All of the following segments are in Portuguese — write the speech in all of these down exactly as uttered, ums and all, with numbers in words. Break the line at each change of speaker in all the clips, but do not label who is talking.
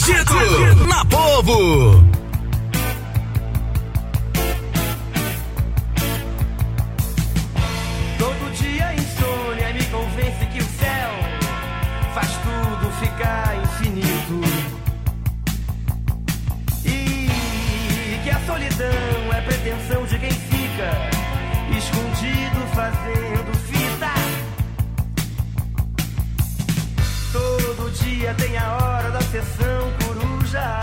Agito na Povo.
Todo dia a insônia me convence que o céu faz tudo ficar infinito e que a solidão é pretensão de quem fica escondido fazendo fita. Todo dia tem a hora da sessão coruja.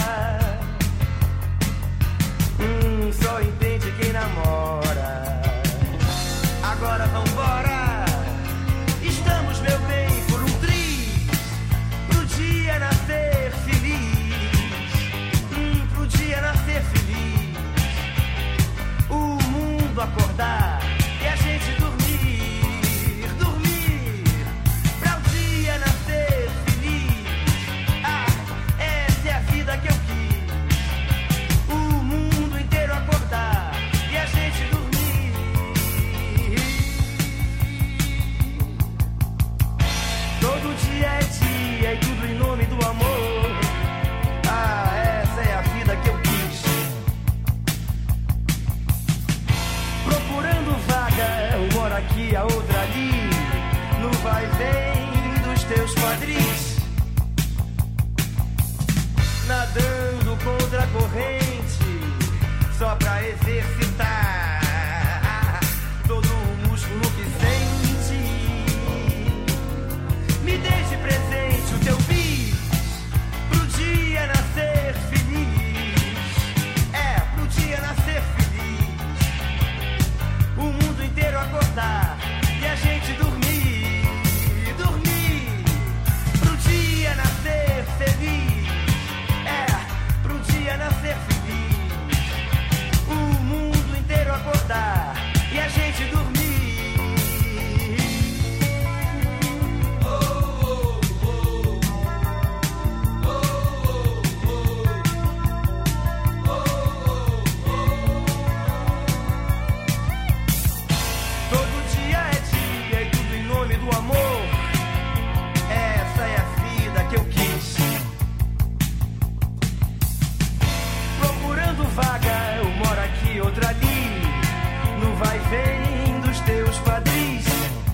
Hum, só entende quem namora. Agora vambora. Estamos, meu bem, por um triz, pro dia nascer feliz. Hum, pro dia nascer feliz. O mundo acordar e a gente dormir, dormir, pra o dia nascer feliz. Ah, essa é a vida que eu quis. O mundo inteiro acordar e a gente dormir. Todo dia é dia e tudo em nome do amor. Ah, essa é a vida que eu quis. Procurando vaga, uma aqui, a outra ali, no vai e vem dos teus quadris. Nadando contra a corrente, só pra exercitar todo o músculo que sente. Me deixe presente o teu bis, pro dia nascer feliz. É, pro dia nascer feliz. O mundo inteiro acordar e a gente dormir, dormir, pro dia nascer feliz. É, pro dia nascer feliz. O mundo inteiro acordar e a gente dormir. Todo dia é dia e tudo em nome do amor. Essa é a vida que eu quis. Procurando vaga, eu moro aqui, outra ali, no vai e vem dos teus quadris.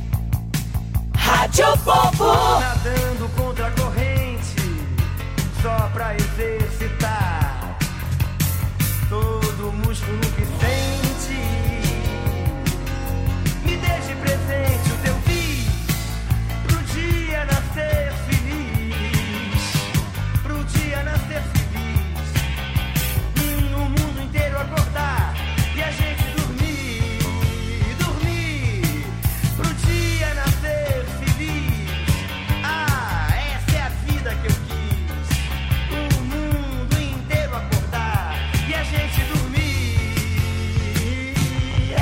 Rádio Povo.
Nadando contra a corrente, só pra exercitar todo o músculo que sente. Me deixe presente o teu bis, pro dia nascer feliz. Pro dia nascer feliz. Hum, o mundo inteiro acordar e a gente dormir, dormir, pro dia nascer feliz. Ah, essa é a vida que eu quis. O mundo inteiro acordar e a gente dormir. É.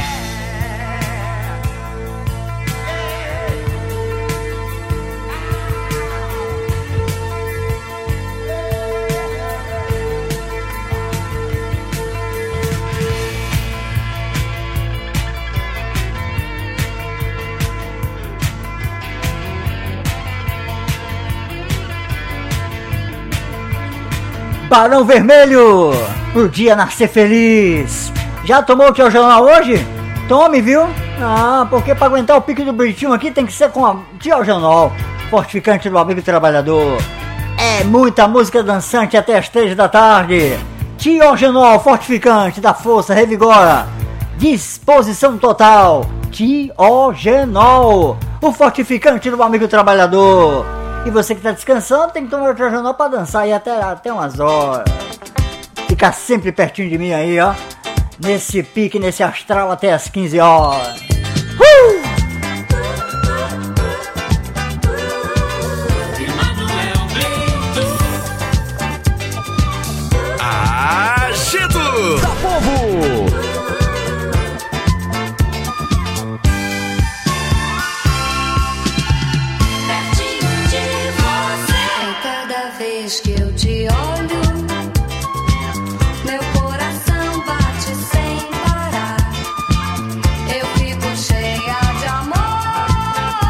Barão Vermelho, pro dia nascer feliz. Já tomou o teu jornal hoje? Tome, viu? Ah, porque pra aguentar o pique do Britinho aqui tem que ser com a Tio Jornal, fortificante do amigo trabalhador. É muita música dançante até as três da tarde. Tio Jornal, fortificante da força, revigora. Disposição total. Tio Jornal, o fortificante do amigo trabalhador. E você que tá descansando tem que tomar o jornal pra dançar aí até, até umas horas. Ficar sempre pertinho de mim aí, ó. Nesse pique, nesse astral até as quinze horas. Uh!
Agito da Povo.
Que eu te olho, meu coração bate sem parar. Eu fico cheia de amor,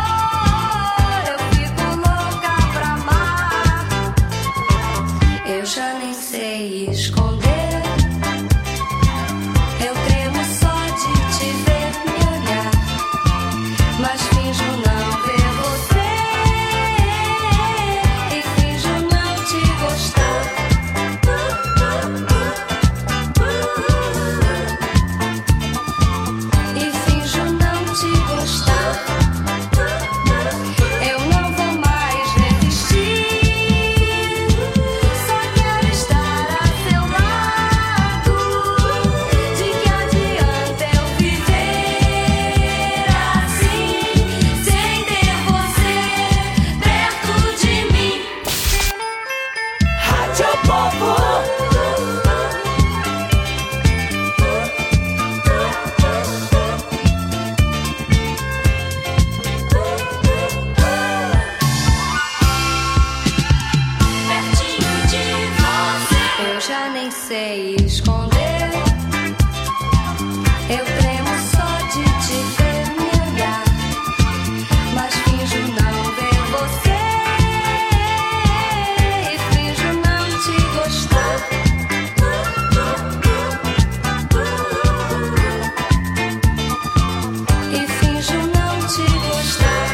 eu fico louca pra amar. Eu sei esconder. Eu tremo só de te ver me olhar, mas finjo não ver você e finjo não te gostar. E finjo não te gostar.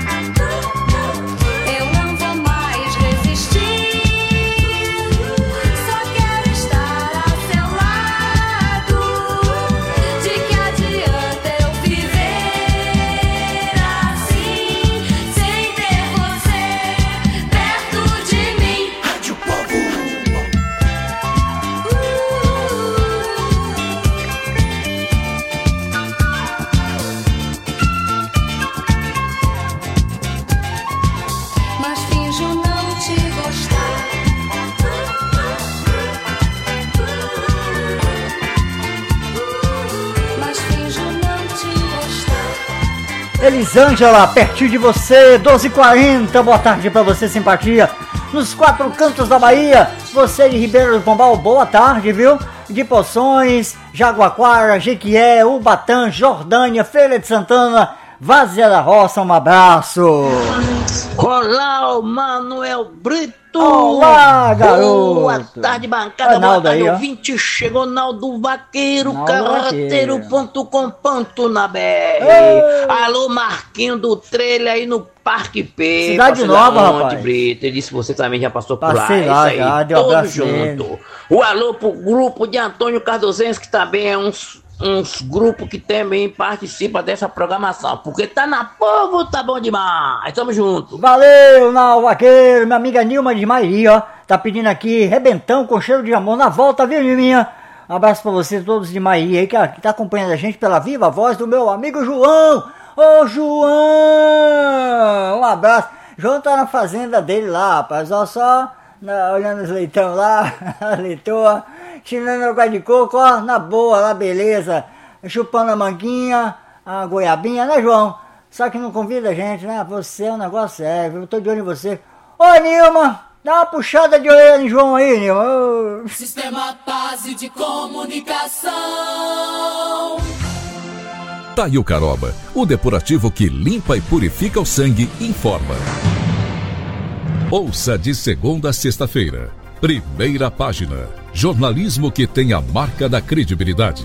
Eu não vou mais resistir. Só quero estar ao seu lado. De que adianta eu viver assim, sem ter você perto de mim? Rádio Povo. Mas finjo não te gostar. Mas finjo não te gostar.
Elisângela, pertinho de você, doze e quarenta, boa tarde pra você, simpatia. Nos quatro cantos da Bahia, você de Ribeiro do Pombal, boa tarde, viu? De Poções, Jaguaquara, Jequié, Ubatã, Jordânia, Feira de Santana, Várzea da Roça, um abraço.
Olá, o Manuel Brito.
Olá, garoto.
Boa tarde, bancada.
Olha,
Boa
Naldo
tarde,
aí, ó.
ouvinte. Chegou Naldo Vaqueiro,
Naldo
carreteiro ponto com ponto na B R.
Ei.
Alô, Marquinho do trailer aí no Parque P.
Cidade
Passei
Nova,
lá ontem,
rapaz.
Brito. Ele disse que você também já passou por
Passei
lá.
lá,
Isso
já,
aí,
deu um
todo
abraço nele.
junto. O alô pro grupo de Antônio Cardozense, que também é uns... uns grupos que também participam dessa programação, porque tá na Povo, tá bom demais, tamo junto.
Valeu, Nau Vaqueiro, minha amiga Nilma de Mairi, ó, tá pedindo aqui, rebentão com cheiro de amor na volta, viu, Nilminha? Um abraço pra vocês todos de Mairi aí, que, que tá acompanhando a gente pela viva voz do meu amigo João. Ô, João, um abraço. João tá na fazenda dele lá, rapaz, ó, só na, olhando os leitão lá, a leitoa, tirando água de coco, ó, na boa, lá, beleza, chupando a manguinha, a goiabinha, né, João? Só que não convida a gente, né? Você é um negócio sério, eu tô de olho em você. Ô, Nilma, dá uma puxada de orelha em João aí, Nilma. Ô.
Sistema Base de Comunicação.
Taio Caroba, o depurativo que limpa e purifica o sangue, informa. Ouça de segunda a sexta-feira. Primeira página. Jornalismo que tem a marca da credibilidade.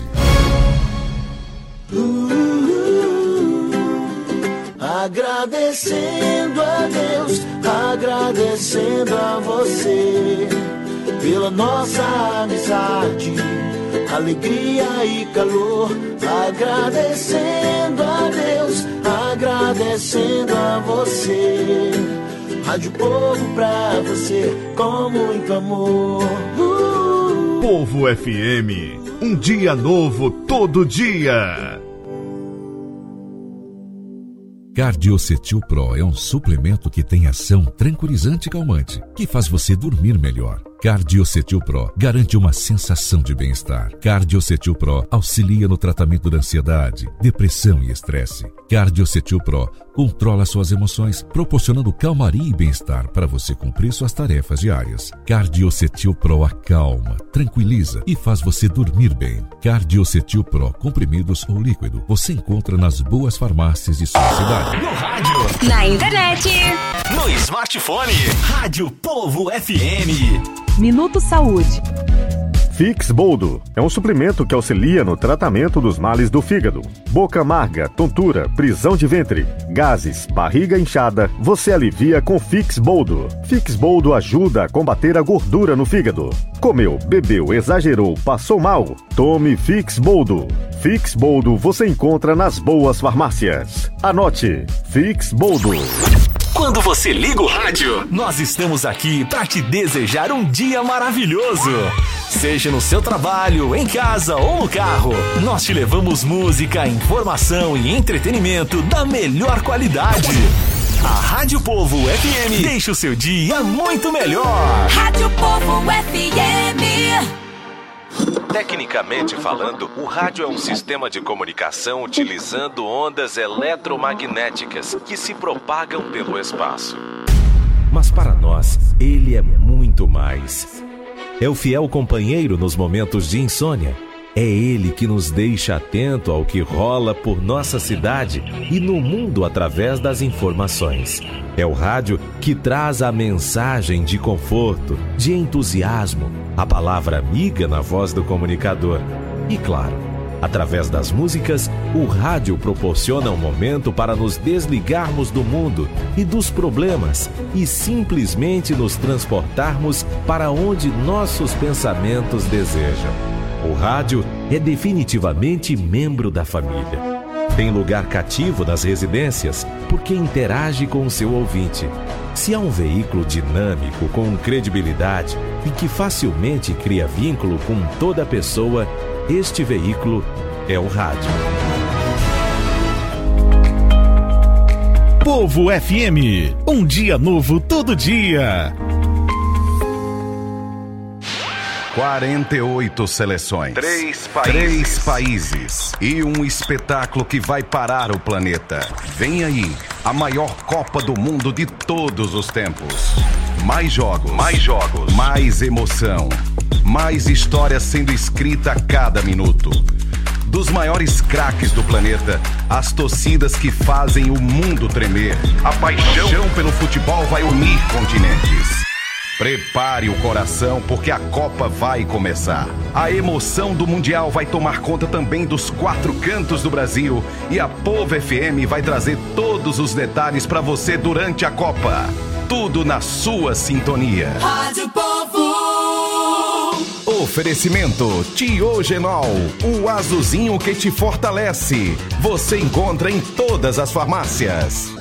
Agradecendo a Deus, agradecendo a você pela nossa amizade, alegria e calor. Agradecendo a Deus, agradecendo a você. Rádio Povo pra você com muito amor. Uh!
Povo F M, um dia novo todo dia.
Cardiocetil Pro é um suplemento que tem ação tranquilizante e calmante, que faz você dormir melhor. Cardiocetil Pro garante uma sensação de bem-estar. Cardiocetil Pro auxilia no tratamento da ansiedade, depressão e estresse. Cardiocetil Pro controla suas emoções, proporcionando calmaria e bem-estar para você cumprir suas tarefas diárias. Cardiocetil Pro acalma, tranquiliza e faz você dormir bem. Cardiocetil Pro, comprimidos ou líquido, você encontra nas boas farmácias de sua cidade.
No rádio,
Na internet.
no smartphone, Rádio Povo F M.
Minuto Saúde.
Fix Boldo é um suplemento que auxilia no tratamento dos males do fígado. Boca amarga, tontura, prisão de ventre, gases, barriga inchada, você alivia com Fix Boldo. Fix Boldo ajuda a combater a gordura no fígado. Comeu, bebeu, exagerou, passou mal? Tome Fix Boldo. Fix Boldo você encontra nas boas farmácias. Anote, Fix Boldo.
Quando você liga o rádio, nós estamos aqui para te desejar um dia maravilhoso. Seja no seu trabalho, em casa ou no carro, nós te levamos música, informação e entretenimento da melhor qualidade. A Rádio Povo F M deixa o seu dia muito melhor.
Rádio Povo F M.
Tecnicamente falando, o rádio é um sistema de comunicação utilizando ondas eletromagnéticas que se propagam pelo espaço.
Mas para nós, ele é muito mais.
É o fiel companheiro nos momentos de insônia. É ele que nos deixa atento ao que rola por nossa cidade e no mundo através das informações. É o rádio que traz a mensagem de conforto, de entusiasmo, a palavra amiga na voz do comunicador. E claro, através das músicas, o rádio proporciona um momento para nos desligarmos do mundo e dos problemas e simplesmente nos transportarmos para onde nossos pensamentos desejam. O rádio é definitivamente membro da família. Tem lugar cativo nas residências porque interage com o seu ouvinte. Se há um veículo dinâmico, com credibilidade e que facilmente cria vínculo com toda pessoa, este veículo é o rádio.
Povo F M, um dia novo todo dia.
quarenta e oito seleções, três países. três países e um espetáculo que vai parar o planeta. Vem aí, a maior Copa do Mundo de todos os tempos. Mais jogos, mais jogos, mais emoção, mais história sendo escrita a cada minuto. Dos maiores craques do planeta, as torcidas que fazem o mundo tremer. A paixão pelo futebol vai unir continentes. Prepare o coração porque a Copa vai começar. A emoção do Mundial vai tomar conta também dos quatro cantos do Brasil e a Povo F M vai trazer todos os detalhes para você durante a Copa. Tudo na sua sintonia.
Rádio Povo.
Oferecimento Tiogenol, o azulzinho que te fortalece. Você encontra em todas as farmácias.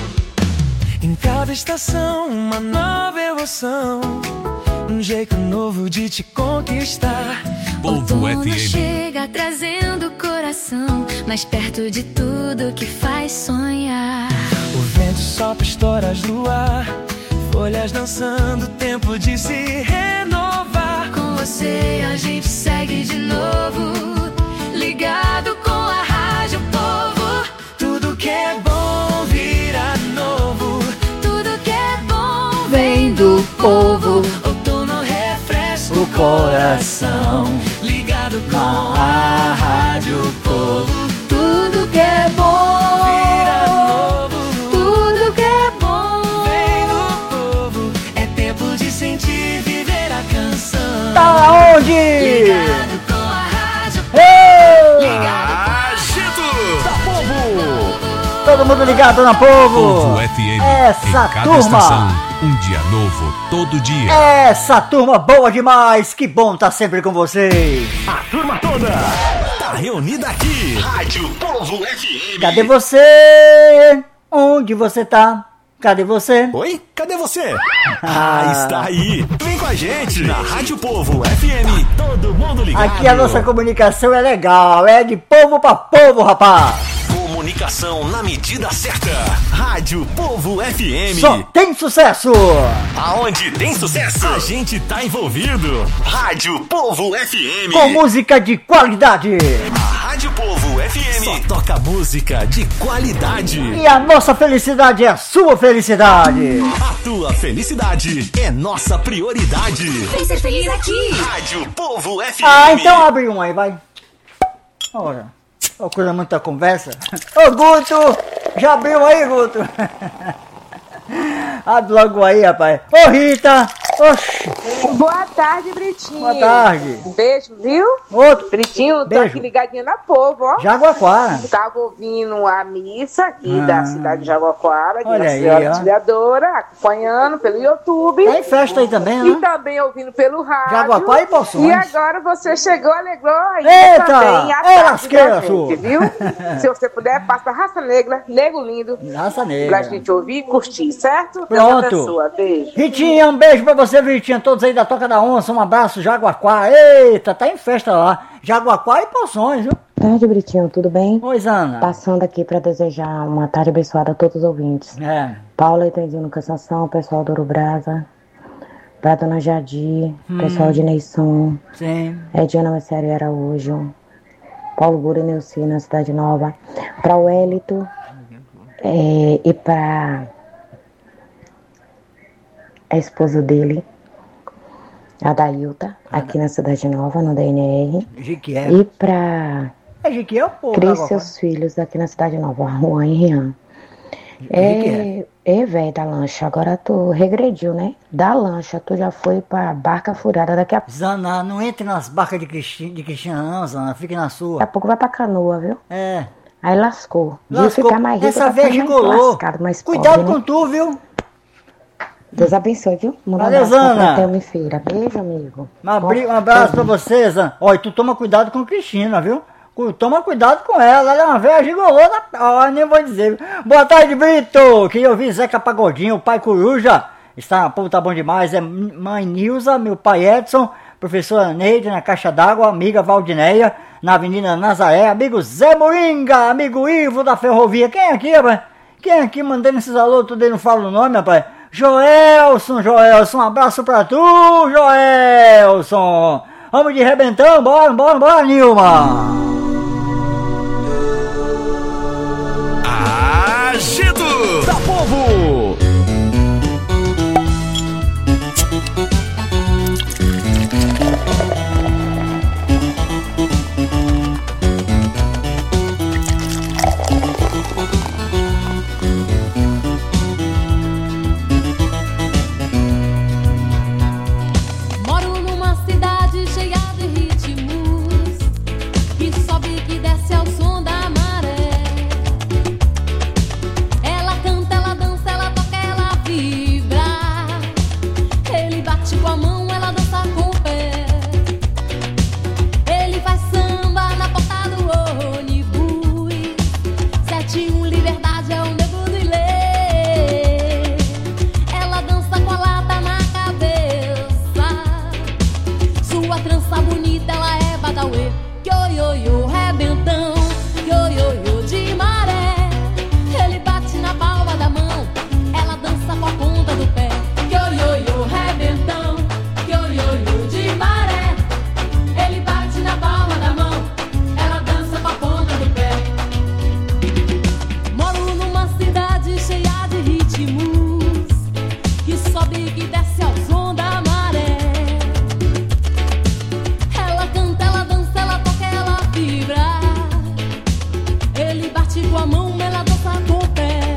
Em cada estação, uma nova emoção, um jeito novo de te conquistar.
Povo F M chega trazendo o coração mais perto de tudo que faz sonhar.
O vento sopra estoras no ar, folhas dançando, tempo de se renovar.
Com você a gente segue de novo, ligado com a Rádio Povo.
Tudo que é bom vira novo,
tudo que é bom vem do povo.
Outono refresca
o coração,
ligado com a Rádio Povo.
Tudo que é bom
vira novo,
tudo que é bom
vem do povo. É tempo de sentir, viver a canção.
Tá onde?
Ligado com a Rádio
Povo.
Ligado com a
Agito da Povo.
Todo mundo ligado na Povo.
Povo F M.
Essa
em cada
turma.
estação, um dia novo todo dia.
Essa turma boa demais. Que bom tá sempre com vocês.
A turma toda tá reunida aqui. Rádio Povo F M.
Cadê você? Onde você tá? Cadê você?
Oi? Cadê você? Ah, está aí. Vem com a gente na Rádio Povo F M. Todo mundo ligado.
Aqui a nossa comunicação é legal. É de povo pra povo, rapaz.
Comunicação na medida certa. Rádio Povo F M.
Só tem sucesso.
Aonde tem sucesso, a gente tá envolvido. Rádio Povo F M.
Com música de qualidade.
A Rádio Povo F M só toca música de qualidade.
E a nossa felicidade é a sua felicidade.
A tua felicidade é nossa prioridade.
Vem ser feliz aqui.
Rádio Povo F M.
Ah, então abre um aí, vai. Ora, procura muita conversa. Ô, Guto, já abriu aí, Guto? Abre logo aí, rapaz. Ô, Rita. Oxi.
Boa tarde, Britinho.
Boa tarde.
Beijo, viu?
Outro.
Britinho, tô
Beijo.
aqui ligadinha na Povo, ó.
Jaguaquara.
Tava ouvindo a missa aqui
Ah.
da cidade de Jaguaquara, de
Olha
Nossa
aí,
Senhora
ó.
Auxiliadora, acompanhando pelo YouTube.
Tem festa aí também,
E
né?
também ouvindo pelo rádio.
Jaguaquara e Poções.
E agora você chegou, alegrou aí
Eita,
também a
é
tarde
lasqueira
da gente,
sua.
viu? Se você puder, passa Raça Negra, Nego Lindo.
Raça
Pra
Negra.
gente ouvir e curtir, certo? Deus
Pronto.
abençoe. Beijo.
Ritinha, um beijo pra você, Ritinha. Todos aí da Toca da Onça, um abraço, Jaguaquara. Eita, tá em festa lá. Jaguaquara e Poções, viu?
Tarde, Britinho, tudo bem?
Oi, Zana.
Passando aqui pra desejar uma tarde abençoada a todos os ouvintes.
É.
Paula Etendino Cassação, pessoal do Ouro Brasa, pra Dona Jadir,
Hum.
pessoal de Neisson,
Sim.
Ediana Merceário Araújo, Paulo Gura e Neuci na Cidade Nova, pra Wellito é, e pra a esposa dele, a Dailta, aqui na Cidade Nova, no D N R.
Jequié.
E pra
É Jequié ou pô?
Cris seus filhos aqui na Cidade Nova, Juan e Rian. É, é velho da lancha, agora tu regrediu, né? Da lancha, tu já foi pra barca furada daqui a pouco.
Zana, não entre nas barcas de Cristina, de Cristina não, Zana, fique na sua.
Daqui a pouco vai pra canoa, viu?
É.
Aí lascou. De
Lascou.
ficar mais rico,
Essa
tá
vez
ficando
gigolou.
lascado, mais
Cuidado
pobre,
com
né?
tu, viu?
Deus abençoe, viu? Manda um
Valeu,
abraço pra
Zana.
Thelma e Feira. Beijo, amigo.
Um, abri- um abraço pra você, Zana. Olha, tu toma cuidado com Cristina, viu? Cu- Toma cuidado com ela, ela é uma velha gigolô da... Ó, nem vou dizer. Boa tarde, Brito! Queria ouvir Zeca Pagodinho, o pai Coruja. Está, pô, tá bom demais. É mãe Nilza, meu pai Edson, professora Neide na Caixa d'Água, amiga Valdineia, na Avenida Nazaré, amigo Zé Moringa, amigo Ivo da Ferrovia. Quem é aqui, rapaz? Quem é aqui mandando esses alô, tudo aí não fala o nome, rapaz? Joelson, Joelson, um abraço pra tu, Joelson. Vamos de rebentão, bora, bora, bora, Nilma.
Agito da Povo.
Moro numa cidade cheia de ritmos, que sobe e que desce ao som da maré. Ela canta, ela dança, ela toca, ela vibra. Ele bate com a mão, ela dança com o pé. Ele faz samba na porta do ônibus. sete e um Liberdade é o nego de lei. Ela dança com a lata na cabeça. Sua trança bonita, ela é badauê. Yo-yo-yo, rebentão. Yo-yo-yo de maré. Ele bate na palma da mão, ela dança com a ponta do pé. Yo-yo-yo, rebentão. Yo-yo-yo de maré. Ele bate na palma da mão, ela dança com a ponta do pé. Moro numa cidade cheia de ritmos, que sobe e que desce ao som da maré. Ela canta, ela dança, ela toca, ela vibra. Ele bate com a mão, ela dança com o pé.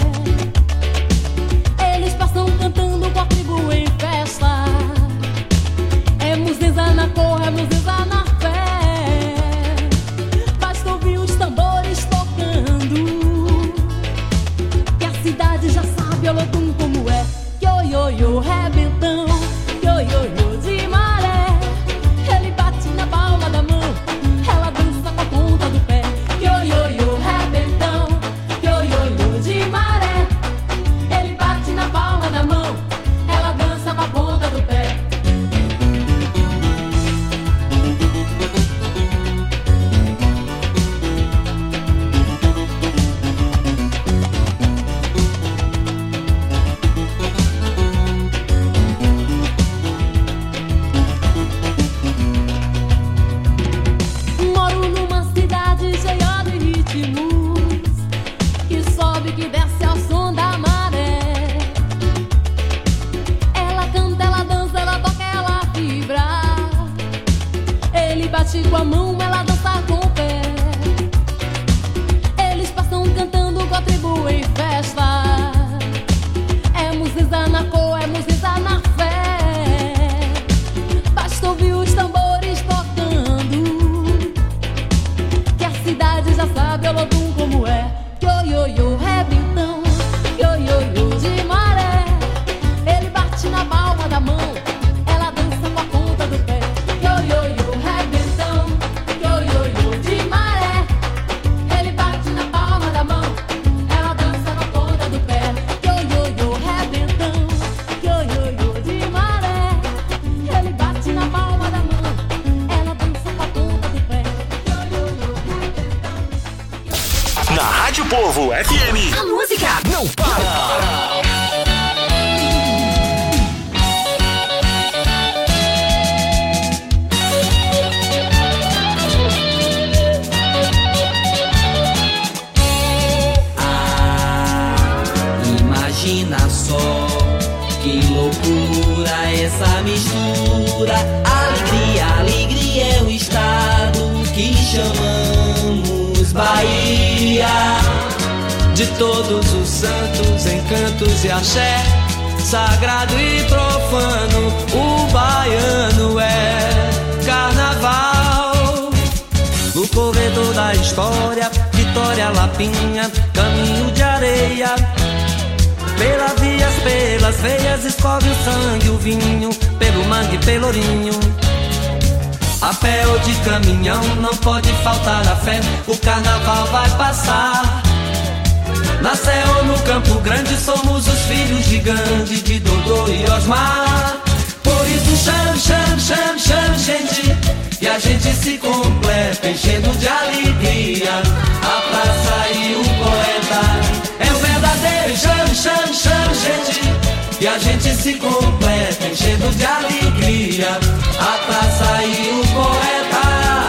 Eles passam cantando com a tribo em festa. É muziza na cor, é muziza na fé. Basta ouvir os tambores tocando, que a cidade já sabe o Olodum como é. Yo-yo-yo, rebentão. Yo-yo-yo de maré. Ele bate na palma da mão, ela dança com a ponta do pé. Yo-yo-yo, rebentão. Yo-yo-yo de maré. Ele bate na palma da mão, ela dança com a ponta do pé. Moro numa cidade cheia de ritmos, que sobe, que desce ao som da maré. Ela canta, ela dança, ela toca, ela vibra. Ele bate com a mão, ela dança com o pé. Eles passam cantando com a tribo em festa. É muziza na cor, é muziza na fé. Basta ouvir os tambores tocando, que a cidade já sabe o Olodum como é. Yo-yo-yo, rebentão. Yo-yo-yo de maré. Ele bate na palma da mão, ela dança com a ponta do pé. Yo-yo-yo, rebentão. Yo-yo-yo de maré. Ele bate na palma da mão, ela dança com a ponta do pé. Yo-yo-yo, rebentão. Yo-yo-yo de maré. Ele bate na palma da mão, ela dança com a ponta do pé.
Na Rádio Povo F M.
A música
não para.
Imagina só Que loucura essa mistura. Alegria, alegria é o estado que chamamos Bahia. De todos os santos, encantos e axé, sagrado e profano, o baiano é carnaval. No corredor da história, Vitória, Lapinha, caminho de areia. Pelas vias, pelas veias, escorre o sangue, o vinho, pelo mangue, pelourinho. A pé ou de caminhão, não pode faltar a fé, o carnaval vai passar. Na Sé ou no Campo Grande, somos os filhos de Gandhi, de Dodô e Osmar. Por isso chame, chame, chame, chame, gente, e a gente se completa, enchendo de alegria a praça e o poeta. É o verdadeiro chame, chame, chame, gente, e a gente se completa, enchendo de alegria a praça e o poeta.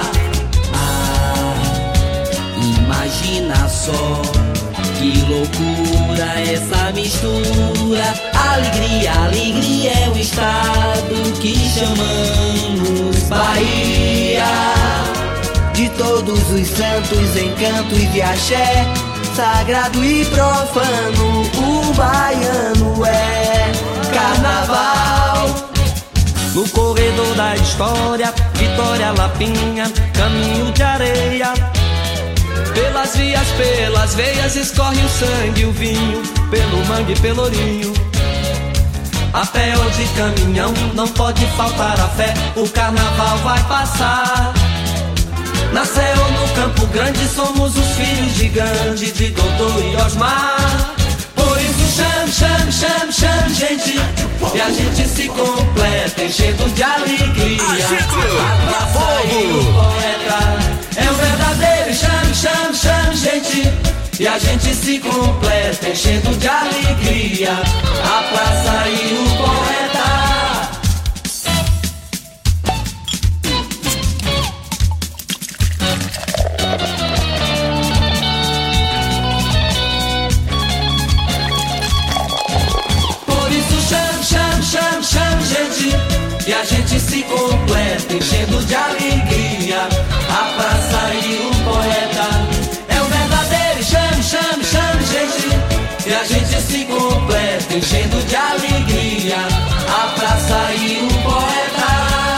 Ah, imagina só que loucura essa mistura. Alegria, alegria é o estado que chamamos Bahia. De todos os santos, encantos e axé, sagrado e profano, o baiano é carnaval. No corredor da história, Vitória, Lapinha, caminho de areia. Pelas vias, pelas veias, escorre o sangue, o vinho, pelo mangue, pelourinho. A pé ou de caminhão, não pode faltar a fé, o carnaval vai passar. Na Sé ou no Campo Grande, somos os filhos de Gandhi, de Dodô e Osmar. Por isso chame, chame, chame, chame, gente, e a gente se completa, enchendo de alegria a praça e o poeta. É o verdadeiro chame, chame, chame, gente, e a gente se completa, enchendo de alegria a praça e o poeta. Por isso chame, chame, chame, chame, gente, e a gente se completa, enchendo de alegria a praça e o poeta. É o verdadeiro chame, chame, chame, gente, e a gente se completa, enchendo de alegria a praça e o poeta.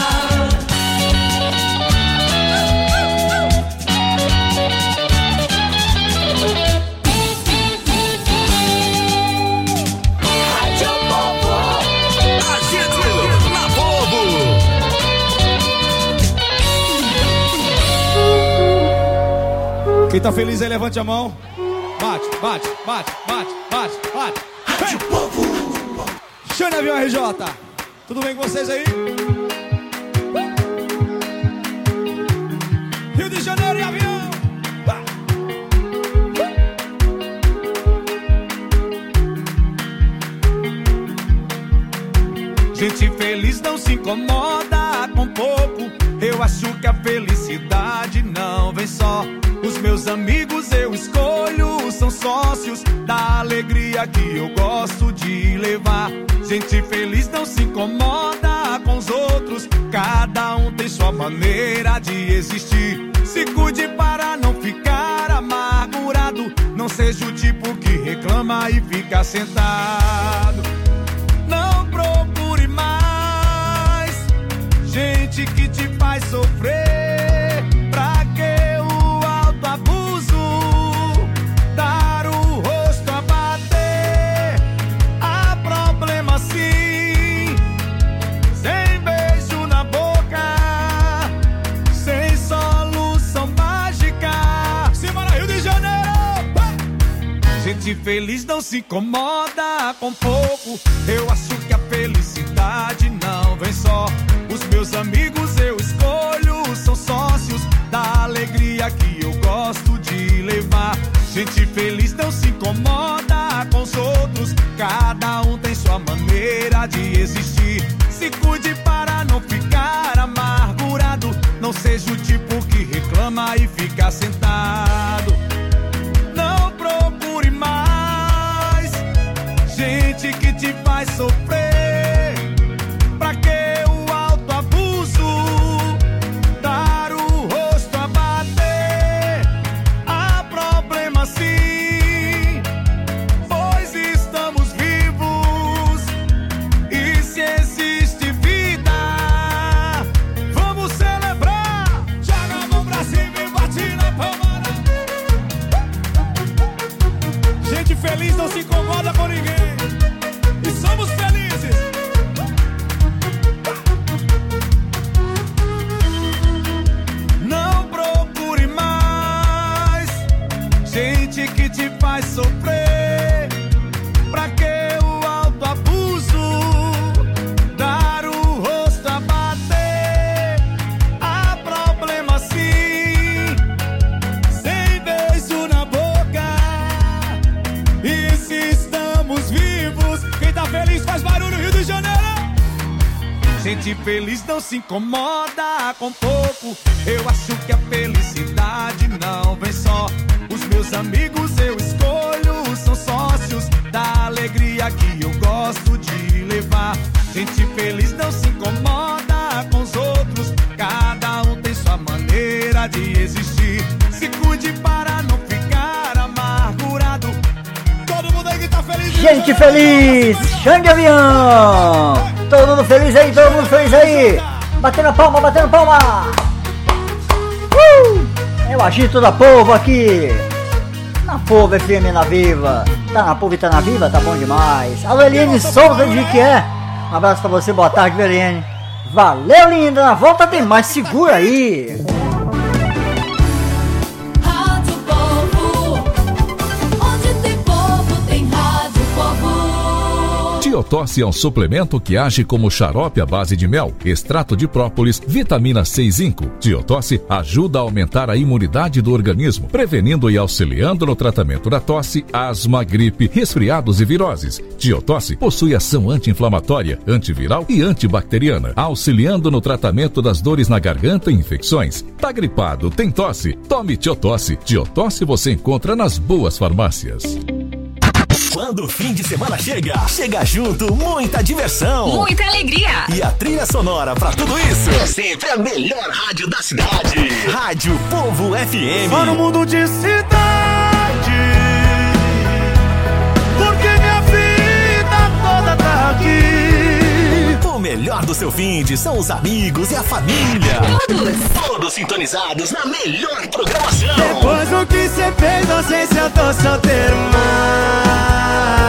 Quem tá feliz aí, levante a mão. Bate, bate, bate, bate, bate, bate. Rádio Povo. Xande Avião R J. Tudo bem com vocês aí? Rio de Janeiro e avião. Gente feliz não se incomoda com pouco. Eu acho que a felicidade não vem só. Os meus amigos eu escolho, são sócios da alegria que eu gosto de levar. Gente feliz não se incomoda com os outros, cada um tem sua maneira de existir. Se cuide para não ficar amargurado, não seja o tipo que reclama e fica sentado. Não procure mais gente que te faz sofrer. Pra que o autoabuso? Dar o rosto a bater. Há problema sim, sem beijo na boca, sem solução mágica. Simbora, Rio de Janeiro! Gente feliz não se incomoda com pouco. Eu acho que a felicidade não vem só. Os meus amigos eu escolho, são sócios da alegria que eu gosto de levar. Gente feliz não se incomoda com os outros, cada um tem sua maneira de existir. Se cuide para não ficar amargurado, não seja o tipo que reclama e fica sentado. Não procure mais gente que te faz sofrer. Pra que o alto abuso? Dar o rosto a bater. Há problema sim, pois estamos vivos. E se existe vida, vamos celebrar. Joga a mão pra cima e bate na palma. Gente feliz não se incomoda com ninguém. E somos felizes. Não procure mais gente que te faz sofrer. Pra que o alto abuso? Dar o rosto a bater. Há problema sim, sem beijo na boca. E se estamos vivos, quem tá feliz faz barulho, Rio de Janeiro. Gente feliz não se incomoda com pouco. Eu acho que a felicidade não vem só. Os meus amigos eu escolho, são sócios da alegria que eu gosto de levar. Gente feliz não se incomoda com os outros. Cada um tem sua maneira de existir. Se cuide para não ficar amargurado. Todo mundo aí que tá feliz.
Gente feliz, Xande Avião. Todo mundo feliz aí, todo mundo feliz aí. Batendo palma, batendo palma. Uh! É o agito da Povo aqui. Na Povo F M, na Viva. Tá na Povo e tá na Viva, tá bom demais. Alô, Eliane Souza, de que é? Um abraço pra você, boa tarde, Eliane. Valeu, linda. Na volta tem mais, segura aí.
Rádio Povo, onde tem povo, tem Rádio Povo.
Tiotosse é um suplemento que age como xarope à base de mel, extrato de própolis, vitamina C e zinco. Tiotosse ajuda a aumentar a imunidade do organismo, prevenindo e auxiliando no tratamento da tosse, asma, gripe, resfriados e viroses. Tiotosse possui ação anti-inflamatória, antiviral e antibacteriana, auxiliando no tratamento das dores na garganta e infecções. Tá gripado, tem tosse? Tome Tiotosse. Tiotosse você encontra nas boas farmácias.
Quando o fim de semana chega, chega junto muita diversão,
Muita alegria.
e a trilha sonora pra tudo isso é sempre a melhor rádio da cidade. Rádio Povo F M.
Só no mundo de cidade, porque minha vida toda tá aqui.
O melhor do seu fim de são os amigos e a família.
Todos.
Todos sintonizados na melhor programação.
Depois do que cê fez, não sei se eu tô solteiro mais.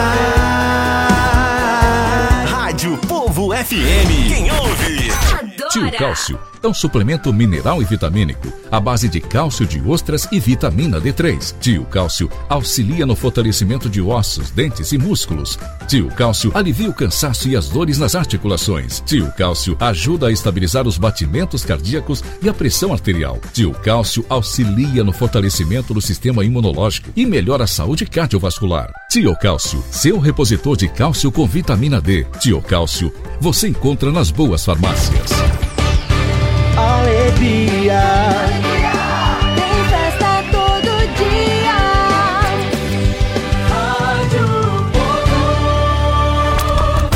Rádio Povo F M. Quem ouve?
Tio Cálcio é um suplemento mineral e vitamínico à base de cálcio de ostras e vitamina D três. Tio Cálcio auxilia no fortalecimento de ossos, dentes e músculos. Tio Cálcio alivia o cansaço e as dores nas articulações. Tio Cálcio ajuda a estabilizar os batimentos cardíacos e a pressão arterial. Tio Cálcio auxilia no fortalecimento do sistema imunológico e melhora a saúde cardiovascular. Tio Cálcio, seu repositor de cálcio com vitamina D. Tio Cálcio, você encontra nas boas farmácias.
Alegria.
Tem festa todo dia. Rádio Povo.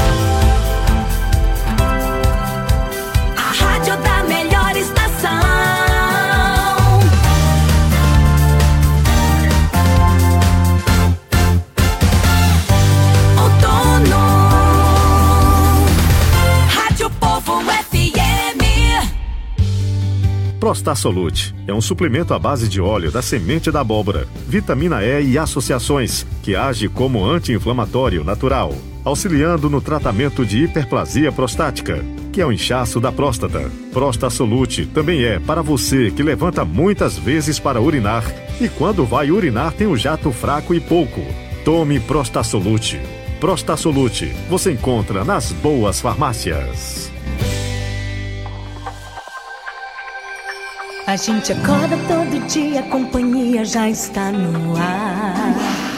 A rádio da melhor estação. Outono. Rádio Povo F M.
Prostasolute é um suplemento à base de óleo da semente da abóbora, vitamina E e associações, que age como anti-inflamatório natural, auxiliando no tratamento de hiperplasia prostática, que é o inchaço da próstata. Prostasolute também é para você que levanta muitas vezes para urinar e quando vai urinar tem o jato fraco e pouco. Tome Prostasolute. Prostasolute você encontra nas boas farmácias.
A gente acorda todo dia, a companhia já está no ar.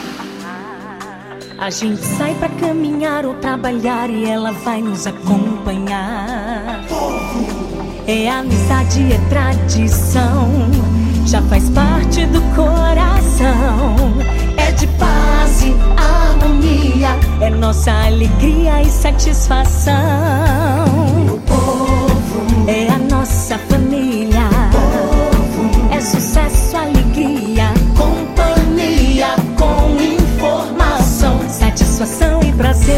A gente sai pra caminhar ou trabalhar e ela vai nos acompanhar. É amizade, é tradição, já faz parte do coração. é de paz e harmonia, é nossa alegria e satisfação. O povo é a nossa família, é sucesso, alegria, companhia com informação, satisfação e prazer.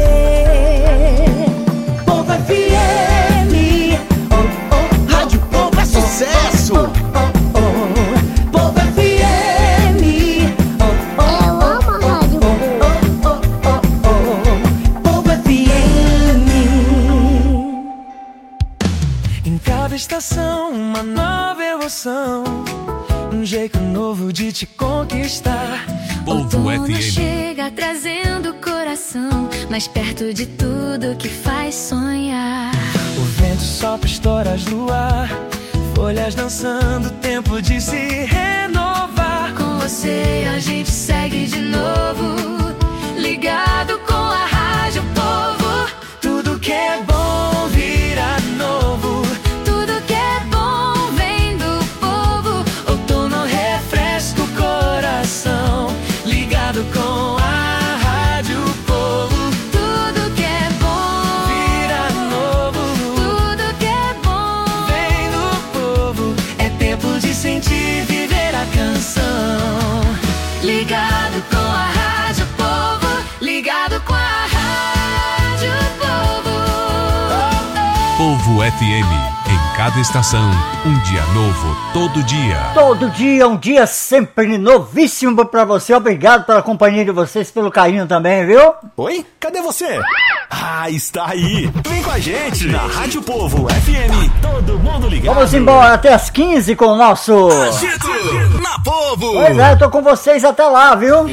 Povo F M, oh, oh, Rádio Povo é sucesso. Oh, oh, oh, Povo F M, oh, oh, eu amo a Rádio Povo. Oh, oh, oh, oh, Povo F M.
Em cada estação uma nova emoção, um jeito novo de te conquistar.
Povo F M chega trazendo o coração mais perto de tudo que faz sonhar.
O vento sopra histórias no ar, folhas dançando, tempo de se renovar.
Com você a gente segue de novo, ligado com a Rádio Povo.
Tudo que é bom vira novo,
tudo que é bom vem do povo.
outono refresca o coração, ligado com a Rádio Povo.
Tudo que é bom
vira novo,
tudo que é bom
vem do povo. É tempo de sentir, viver a canção.
Ligado com a Rádio Povo, ligado com a Rádio Povo.
Povo F M, em cada estação, um dia novo, todo dia.
Todo dia, um dia sempre novíssimo pra você. Obrigado pela companhia de vocês, pelo carinho também, viu?
Oi? Cadê você? Ah, está aí. Vem com a gente na Rádio Povo F M. Todo mundo ligado.
Vamos embora até as quinze com o nosso
Agito na Povo.
Pois é, eu tô com vocês até lá, viu?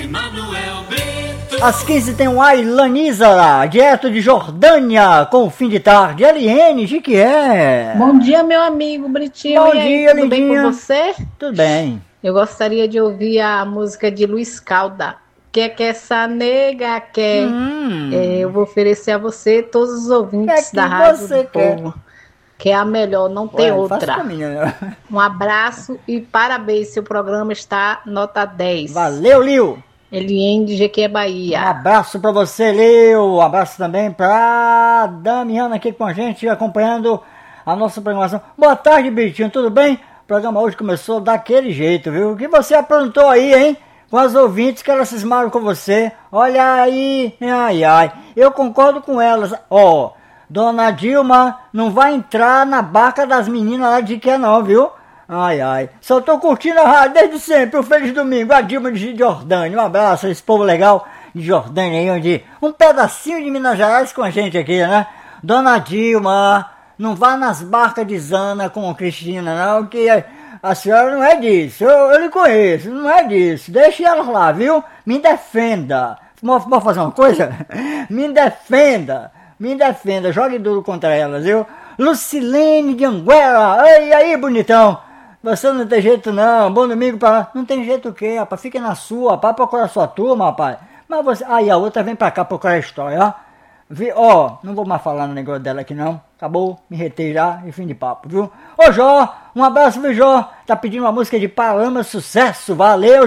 Às quinze tem o Ailaniza lá, direto de Jordânia, com o fim de tarde. Eliene, de que é?
Bom dia, meu amigo Britinho.
Bom
e aí,
dia,
tudo bem
lindinha?
com você?
Tudo bem.
Eu gostaria de ouvir a música de Luiz Calda. Que que essa nega quer?
Hum.
É, eu vou oferecer a você, todos os ouvintes
Que
da
que
Rádio
você
do Povo. Que é a melhor, não tem
Ué, faça
outra.
pra mim, né?
Um abraço e parabéns, seu programa está nota dez.
Valeu, Lil.
Eliene de Jequié, Bahia.
Um abraço pra você, Lil. Um abraço também pra Damiana aqui com a gente, acompanhando a nossa programação. Boa tarde, Britinho, tudo bem? O programa hoje começou daquele jeito, viu? O que você aprontou aí, hein? Com as ouvintes que elas cismaram com você. Olha aí, ai, ai. Eu concordo com elas. Ó, Dona Dilma não vai entrar na barca das meninas lá de que não, viu? Ai, ai. Só tô curtindo a rádio desde sempre. Um feliz domingo. A Dilma de Jordânia. Um abraço a esse povo legal de Jordânia aí, onde um pedacinho de Minas Gerais com a gente aqui, né? Dona Dilma, não vá nas barcas de Zana com Cristina, não, que a senhora não é disso. Eu, eu lhe conheço, não é disso. Deixe elas lá, viu? Me defenda. Vamos fazer uma coisa? Me defenda. Me defenda. Jogue duro contra elas, viu? Lucilene de Anguera. Ei, aí, bonitão. Você não tem jeito não, bom domingo pra lá. Não tem jeito o quê, rapaz? Fica na sua, rapaz, procura a sua turma, rapaz. Mas você... Aí a outra vem pra cá procurar a história, ó. Vi... Ó, não vou mais falar no negócio dela aqui não. Acabou, me retei já e fim de papo, viu? Ô Jó, um abraço, viu, Jó? Tá pedindo uma música de Parama Sucesso. Valeu,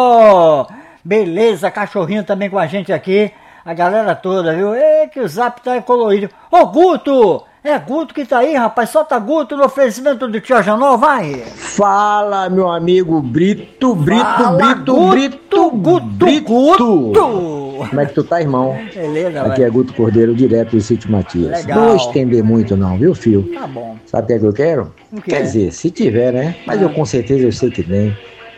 Jó! Beleza, cachorrinho também com a gente aqui. A galera toda, viu? Ei, que o zap tá colorido. Ô, Guto! É Guto que tá aí, rapaz. Solta Guto no oferecimento do Tio Janó, vai!
Fala, meu amigo Brito, Brito,
Fala,
Brito,
Guto,
Brito,
Guto,
Brito.
Guto!
Como é que tu tá, irmão?
Beleza,
Aqui
velho.
é Guto Cordeiro, direto do Sítio Matias.
Legal.
Não vou estender muito não, viu, filho?
Tá bom.
Sabe o que é que eu quero?
O que
Quer
é?
dizer, se tiver, né? Mas
Ah.
eu com certeza eu sei que tem.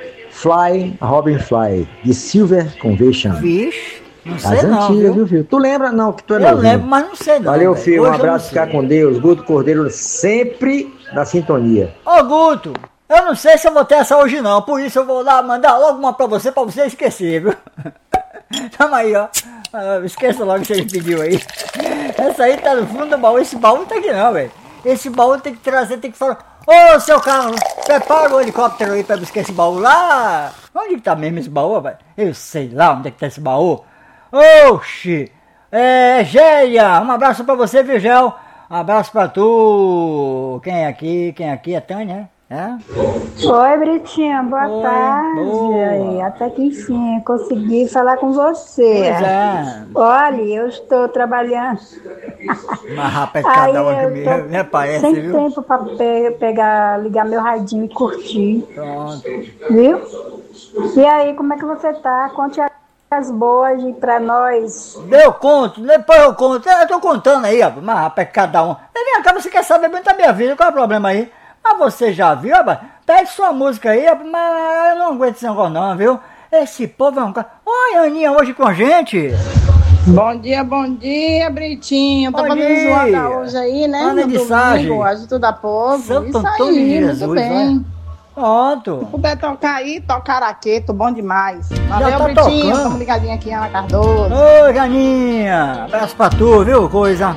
Fly, Robin Fly, de Silver Convention.
Vixe, não
As
sei não,
antigas,
viu?
viu, filho? Tu lembra? Não, que tu é
Eu
novinho.
lembro, mas não sei não.
Valeu,
velho.
filho. Um
Hoje eu não
abraço,
sei.
ficar com Deus. Guto Cordeiro, sempre na sintonia.
Ô, Guto, eu não sei se eu vou ter essa hoje não, por isso eu vou lá mandar logo uma pra você, pra você esquecer, viu? Tamo aí, ó. Ah, esqueça logo que você pediu aí. Essa aí tá no fundo do baú, esse baú não tá aqui não, velho. Esse baú tem que trazer, tem que falar... Ô, seu Carlos, prepara o helicóptero aí pra buscar esse baú lá. Onde que tá mesmo esse baú, velho? Eu sei lá onde é que tá esse baú. Oxi, é, Géia, um abraço pra você, viu, Gel? Um abraço pra tu. Quem é aqui? Quem é aqui? É Tânia, né? É?
Oi, Britinha, boa
Oi,
tarde.
boa.
Aí, até que enfim, consegui falar com você.
Pois é.
Olha, eu estou trabalhando.
Mas rapaz,
Aí
cada uma que
eu
me,
tô
me aparece,
sem
viu?
tempo pra pe- pegar, ligar meu radinho e curtir.
Pronto.
Viu? E aí, como é que você tá? Conte as boas aí pra nós.
Eu conto, depois eu conto. Eu tô contando aí, rapaz. Mas rapaz, cada um. Mas vem cá, você quer saber bem da minha vida, qual é o problema aí? Mas você já viu, rapaz? Pede sua música aí, rapaz, mas eu não aguento esse negócio não, viu? Esse povo é um cara... Oi, Aninha, hoje com a gente.
Bom dia, bom dia, Britinho. Tá
Bom
fazendo
dia.
zoada hoje aí, né?
Ana
No
de
domingo,
Sage.
Agito da Povo.
Santo
Isso
Antônio de
aí,
Jesus,
muito bem.
né? Pronto.
Se puder tocar aí, tocar araqueto, bom demais.
Já
Valeu,
tá
Britinho.
tocando.
Tamo ligadinho aqui, Ana Cardoso.
Oi, Janinha. Abraço pra tu, viu, coisa?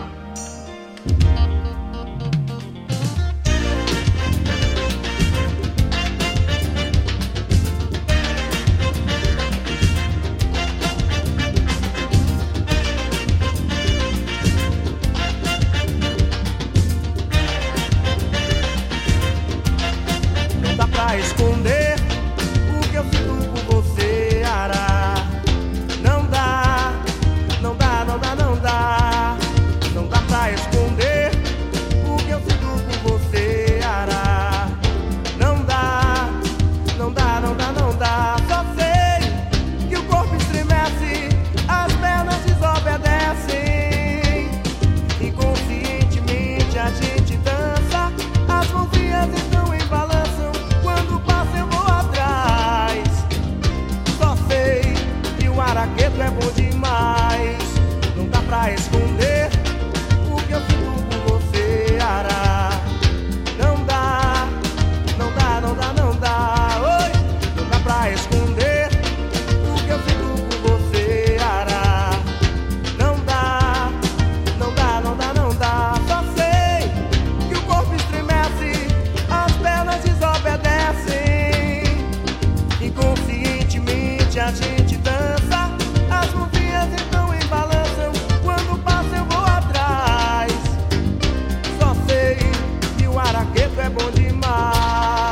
Não dá pra esconder o que eu sinto por você, Ara. Não dá, não dá, não dá, não dá. Não dá pra esconder o que eu sinto por você, Ara. Não dá, não dá, não dá, não dá. Só sei que o corpo estremece, as pernas desobedecem. Inconscientemente a gente dança, as mãozinhas estão em balanço. Quando passa eu vou atrás. Só sei que o araqueto é bom demais. Não dá pra esconder o que eu sinto por você, Ara. Não dá, não dá, não dá, não dá. Oi, não dá pra esconder o que eu sinto por você, Ara. Não dá, não dá, não dá, não dá. Só sei que o corpo estremece, as pernas desobedecem. Inconscientemente a gente dança, as mãozinhas estão em balanço. Quando passa eu vou atrás. Só sei que o araqueto é bom demais.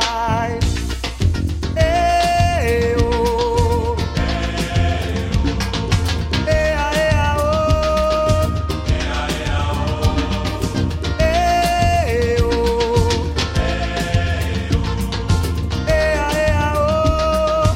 Eu, ea, ea, oh. Eu, ea, ea, oh.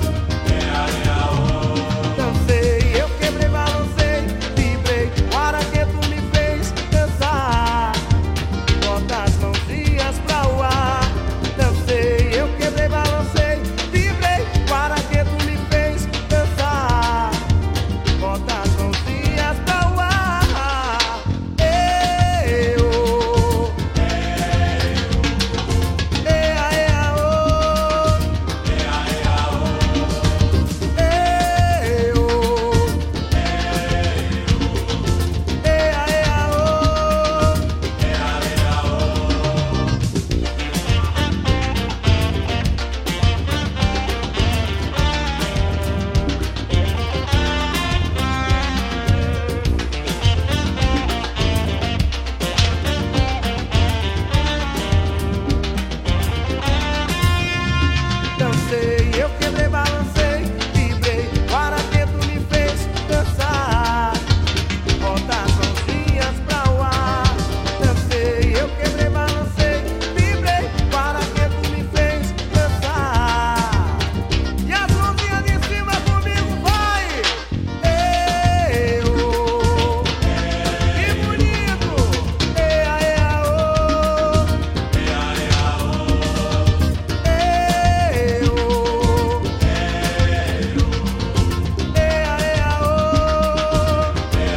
Dancei, eu quebrei, balancei, vibrei, o araqueto me fez dançar. Bota as mãozinhas pra o ar. Dancei, eu quebrei, balancei, vibrei, o araqueto me fez dançar. Bota as mãozinhas pra o ar. Eu, ea, ea, oh. Eu, ea, ea, oh. Dancei, eu quebrei, balancei, vibrei, o araqueto me fez dançar. Bota as mãozinhas pra o ar. Dancei, eu quebrei, balancei, vibrei, o araqueto me fez dançar. E as mãozinhas de cima comigo, vai! Eu, que bonito! Ea, ea, oh. Eu, ea, ea, oh.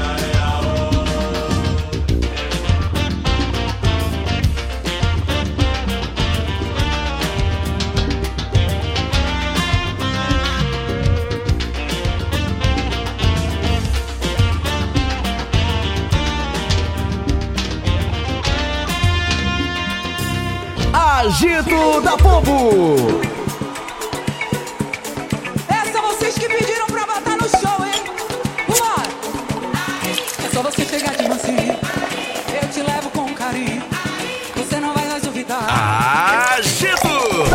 Agito da Povo.
Essa vocês que pediram pra botar no show, hein? Vambora! É só você chegar de mansinho, eu te levo com carinho. Você não vai mais duvidar.
Agito.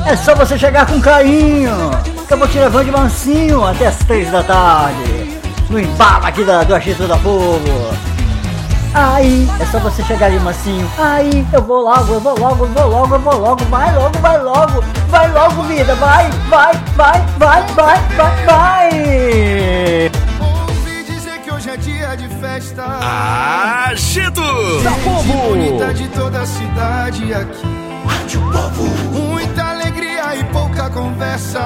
É só você chegar com carinho, que eu vou te levando de mansinho até as três da tarde, no embalo aqui da, do Agito da Povo. Aí, é só você chegar de mansinho. Aí, eu vou logo, eu vou logo, eu vou logo, eu vou logo. Vai logo, vai logo, vai logo, vida. Vai, vai, vai, vai, vai, vai, vai.
Ouvi dizer que hoje é dia de festa.
Agito
da Povo. Bonita de toda a cidade aqui. Rádio Povo. Muita alegria e pouca conversa.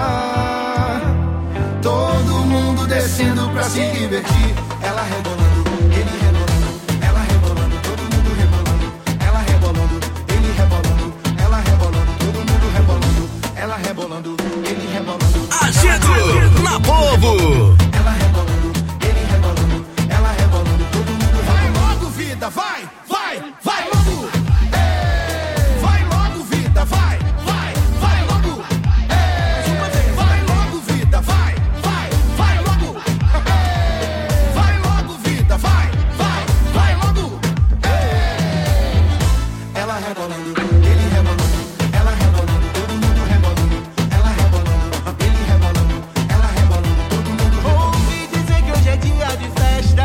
Todo mundo descendo pra se divertir. Ela rebolando, ele rebolando. Ela rebolando, todo mundo rebolando. Ela rebolando, ele rebolando. Ela rebolando, todo mundo rebolando. Ela rebolando, ele rebolando.
Agito na Povo.
Ela rebolando, ele rebolando. Ela rebolando, todo mundo rebolando. Vai logo, vida, vai, vai, vai logo. Vai logo, vida, vai, vai, vai logo. Vai logo, vida, vai, vai, vai logo. Vai logo, vida, vai, vai, vai logo. Ela rebolando, ele rebolando. Ela rebolando, todo mundo rebolando. Ela rebolando, ele rebolando. Ela rebolando, todo mundo rebolando. Ouvi dizer que hoje é dia de festa.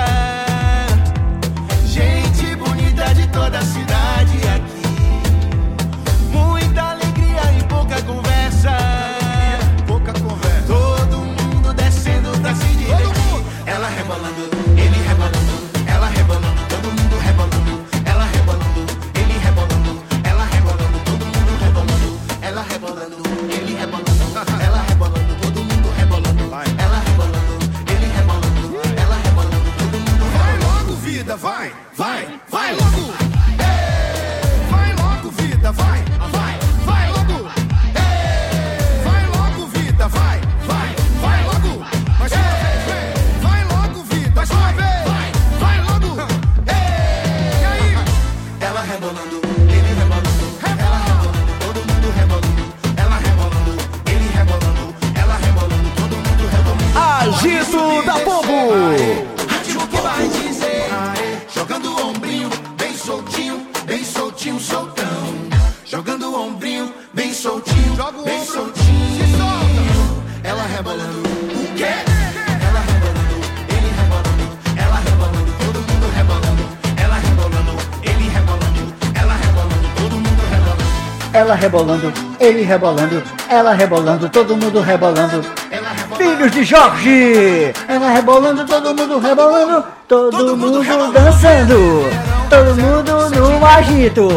Gente bonita de toda a cidade aqui. Muita alegria e pouca conversa. Pouca conversa. Todo mundo descendo pra se divertir. Ela rebolando, ele rebolando. Ela rebolando, todo mundo rebolando. Ela rebolando, ele rebolando. Ela rebolando, todo mundo rebolando. Ela rebolando, ele rebolando. Ela rebolando, todo mundo rebolando. Ela rebolando, ele rebolando. Ela rebolando, todo mundo rebolando. Vai logo, vida, vai, vai, vai logo. Vai logo, vida, vai, vai, vai logo. Vai logo, vida, vai, vai, vai logo. Mais uma vez, vem. Vai logo, vida, mais uma vez. Vai, vai logo. E aí? Ela rebolando, ele rebolando. Ela rebolando, todo mundo rebolando. Ela rebolando, ele rebolando. Ela rebolando, todo mundo rebolando.
Agito da Povo.
O que vai dizer? Jogando o ombrinho, bem soltinho, bem soltinho, soltão. Jogando o ombrinho, bem soltinho, bem soltinho. Ela rebolando, o quê? Ela rebolando, ele rebolando. Ela rebolando, todo mundo rebolando. Ela rebolando, ele rebolando. Ela rebolando, todo mundo rebolando.
Ela rebolando, ele rebolando, ela rebolando, todo mundo rebolando. Filhos de Jorge! Ela rebolando, todo mundo rebolando, todo, todo mundo, mundo dançando, todo mundo no agito.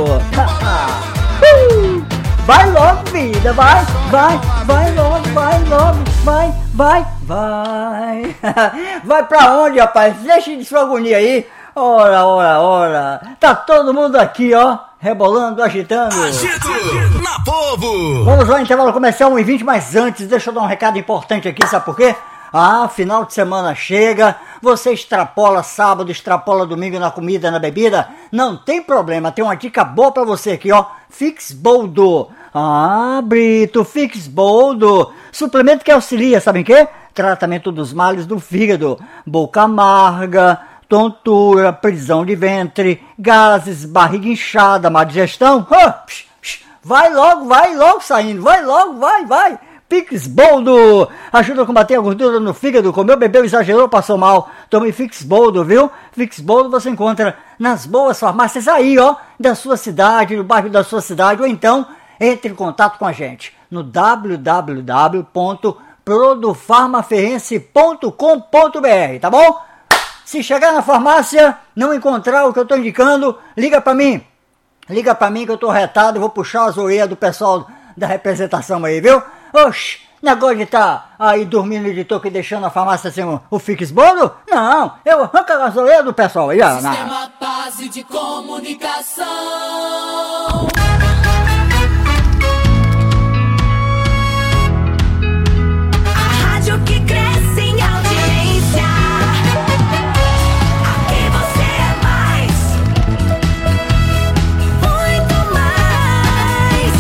uh! Vai logo, vida, vai, vai, vai logo, vai logo, vai, vai, vai. Vai pra onde, rapaz? Deixa de sua agonia aí. Ora, ora, ora. Tá todo mundo aqui, ó, rebolando, agitando.
Agito na Povo.
Vamos lá, intervalo comercial um e vinte, mas antes, deixa eu dar um recado importante aqui, sabe por quê? Ah, final de semana chega, você extrapola sábado, extrapola domingo na comida, na bebida, não tem problema, tem uma dica boa pra você aqui, ó, Fixboldo. Ah, Brito, Fixboldo, suplemento que auxilia, sabe em quê? Tratamento dos males do fígado, boca amarga, tontura, prisão de ventre, gases, barriga inchada, má digestão. Ah, psh, psh, vai logo, vai logo saindo, vai logo, vai, vai. Fixboldo ajuda a combater a gordura no fígado. Comeu, bebeu, exagerou, passou mal. Tome Fixboldo, viu? Fixboldo você encontra nas boas farmácias aí, ó, da sua cidade, no bairro da sua cidade, ou então entre em contato com a gente no w w w ponto produfarmaferense ponto com ponto b r, tá bom? Se chegar na farmácia, não encontrar o que eu tô indicando, liga pra mim. Liga pra mim que eu tô retado, vou puxar as orelhas do pessoal da representação aí, viu? Oxi, negócio de tá aí dormindo de toque e deixando a farmácia sem o, o Fixboldo? Não, eu arranco as orelhas do pessoal aí, ó.
Sistema base de comunicação.
A rádio que cresce em audiência. Aqui você é mais. Muito mais.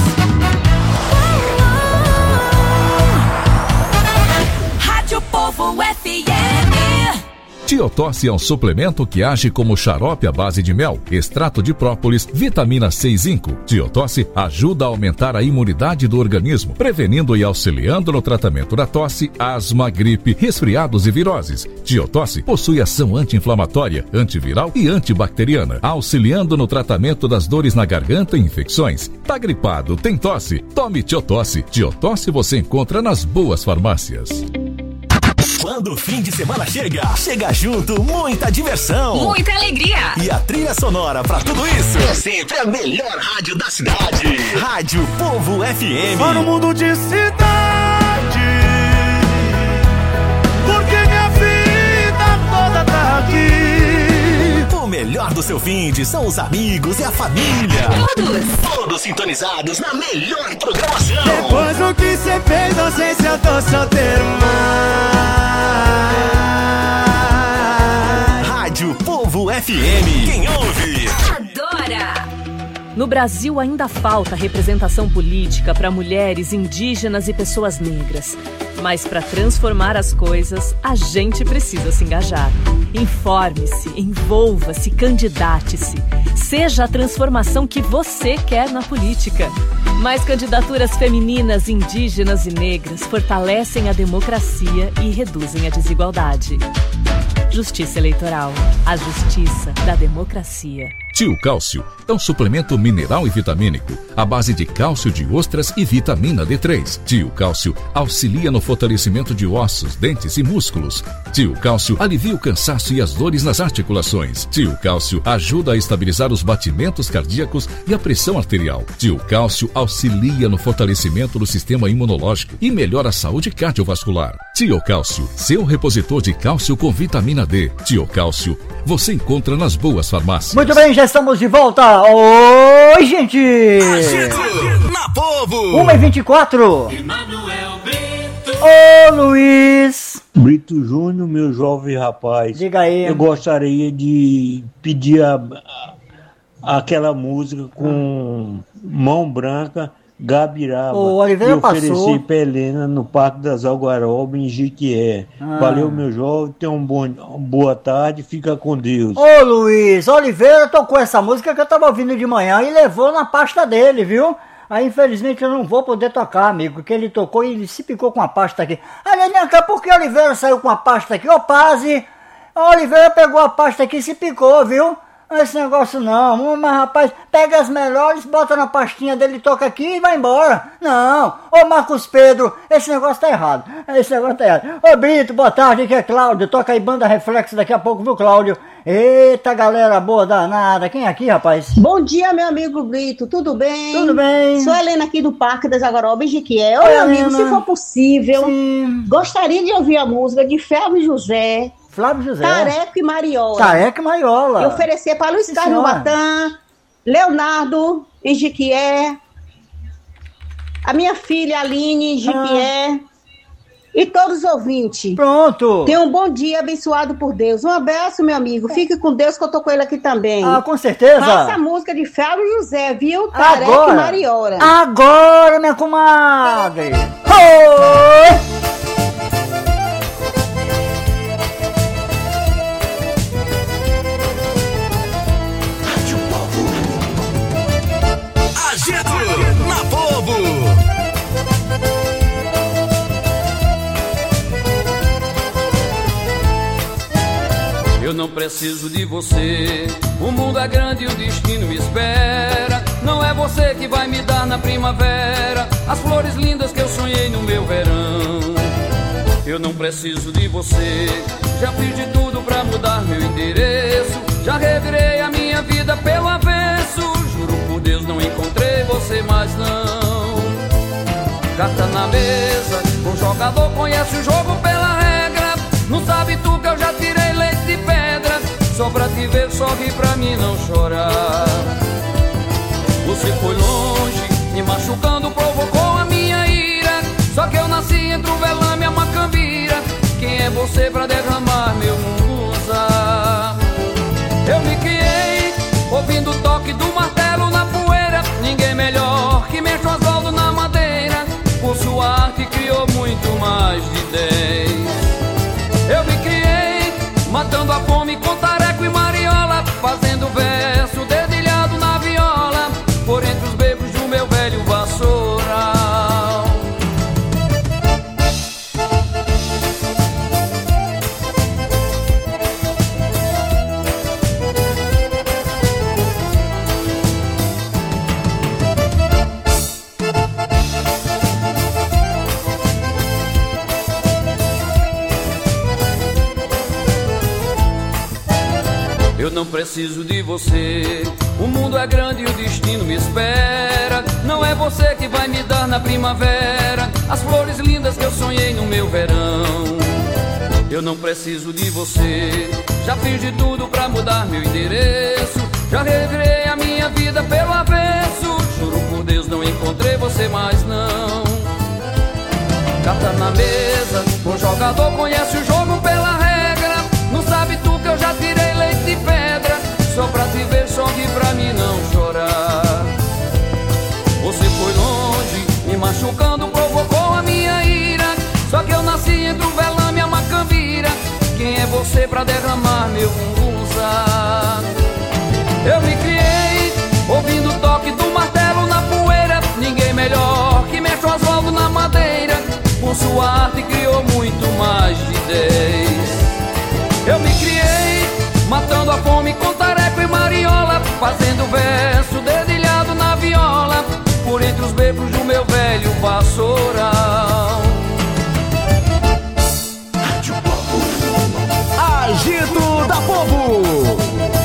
Rádio Povo F M.
Tiotosse é um suplemento que age como xarope à base de mel, extrato de própolis, vitamina C e zinco. Tiotosse ajuda a aumentar a imunidade do organismo, prevenindo e auxiliando no tratamento da tosse, asma, gripe, resfriados e viroses. Tiotosse possui ação anti-inflamatória, antiviral e antibacteriana, auxiliando no tratamento das dores na garganta e infecções. Tá gripado, tem tosse? Tome Tiotosse. Tiotosse você encontra nas boas farmácias.
Quando o fim de semana chega, chega junto muita diversão,
muita alegria.
E a trilha sonora pra tudo isso é sempre a melhor rádio da cidade. Rádio Povo F M.
Só no mundo de cidade, porque minha vida toda tá aqui.
O melhor do seu fim de são os amigos e a família.
Todos.
Todos sintonizados na melhor programação.
Depois do que cê fez, não sei se eu tô solteiro mais.
Rádio Povo F M. Quem ouve
adora. No Brasil ainda falta representação política para mulheres, indígenas e pessoas negras. Mas para transformar as coisas, a gente precisa se engajar. Informe-se, envolva-se, candidate-se. Seja a transformação que você quer na política. Mais candidaturas femininas, indígenas e negras fortalecem a democracia e reduzem a desigualdade. Justiça Eleitoral. A justiça da democracia.
Tio Cálcio é um suplemento mineral e vitamínico à base de cálcio de ostras e vitamina D três. Tio Cálcio auxilia no fortalecimento de ossos, dentes e músculos. Tio Cálcio alivia o cansaço e as dores nas articulações. Tio Cálcio ajuda a estabilizar os batimentos cardíacos e a pressão arterial. Tio Cálcio auxilia no fortalecimento do sistema imunológico e melhora a saúde cardiovascular. Tio Cálcio, seu repositor de cálcio com vitamina D. Tio Cálcio, você encontra nas boas farmácias.
Muito bem, já estamos de volta. Oi, gente!
Agito na Povo!
uma e vinte e quatro. Ô, Luiz!
Brito Júnior, meu jovem rapaz.
Diga aí.
Eu gostaria de pedir a, a, aquela música com Mão Branca, Gabiraba.
O Oliveira
e oferecer
passou.
pra Helena no Parque das Algarobas, em Jiquié.
Ah.
Valeu, meu jovem. Tenha um bom, uma boa tarde. Fica com Deus.
Ô, Luiz, Oliveira tocou essa música que eu tava ouvindo de manhã e levou na pasta dele, viu? Aí, infelizmente, eu não vou poder tocar, amigo, porque ele tocou e ele se picou com a pasta aqui. Aliás, por que Oliveira saiu com a pasta aqui? Ô, Pazzi, a Oliveira pegou a pasta aqui e se picou, viu? Esse negócio não, mas rapaz, pega as melhores, bota na pastinha dele, toca aqui e vai embora. Não, ô Marcos Pedro, esse negócio tá errado, esse negócio tá errado. Ô Brito, boa tarde, aqui é Cláudio, toca aí Banda Reflexo daqui a pouco, viu, Cláudio? Eita, galera boa danada, quem é aqui, rapaz?
Bom dia, meu amigo Brito, tudo bem?
Tudo bem.
Sou a Helena aqui do Parque das Algarobas de Jiquié. Ô,
Oi,
meu amigo,
Helena.
se for possível,
Sim.
gostaria de ouvir a música de Flávio José,
Flávio José.
Tareco e Mariola.
Tareco e Mariola.
E oferecer para Luiz
Sim,
Carlos
senhora.
Batã, Leonardo em Jiquié, a minha filha Aline em Jiquié e todos os ouvintes.
Pronto.
Tenha um bom dia abençoado por Deus. Um abraço, meu amigo. Fique com Deus que eu tô com ele aqui também.
Ah, com certeza.
Faça a música de Flávio José, viu? Tareco
Agora.
e Mariola.
Agora, minha comadre. Oi.
Agito na Povo!
Eu não preciso de você, o mundo é grande e o destino me espera. Não é você que vai me dar na primavera as flores lindas que eu sonhei no meu verão. Eu não preciso de você, já fiz de tudo pra mudar meu endereço. Já revirei a minha vida pelo avesso, juro por Deus não encontrei você mais não. Carta na mesa, o jogador conhece o jogo pela regra. Não sabe tu que eu já tirei leite de pedra, só pra te ver sorrir pra mim não chorar. Você foi longe, me machucando, provocou a minha ira. Só que eu nasci entre o velame e a macambira. Quem é você pra derramar meu musa? Eu me criei, ouvindo o toque do martelo na poeira. Ninguém melhor que mexe o Oswaldo na madeira. Por sua arte criou muito mais de dez. Eu me criei, matando Eu não preciso de você. O mundo é grande e o destino me espera. Não é você que vai me dar na primavera as flores lindas que eu sonhei no meu verão. Eu não preciso de você. Já fiz de tudo pra mudar meu endereço. Já revirei a minha vida pelo avesso. Juro por Deus, não encontrei você mais não. Carta na mesa, o jogador conhece o jogo pela regra. Não sabe tu que eu já tirei leite de pedra. Só pra te ver, sorrir pra mim não chorar. Você foi longe, me machucando, provocou a minha ira. Só que eu nasci entre o velame e a macambira. Quem é você pra derramar meu bumbuzá? Eu me criei, ouvindo o toque do martelo na poeira. Ninguém melhor que mexe o Oswaldo na madeira. Com sua arte criou muito mais de dez. Eu me criei, matando a fome com tareco e mariola. Fazendo verso dedilhado na viola. Por entre os becos do meu velho vassoural.
Agito da Povo.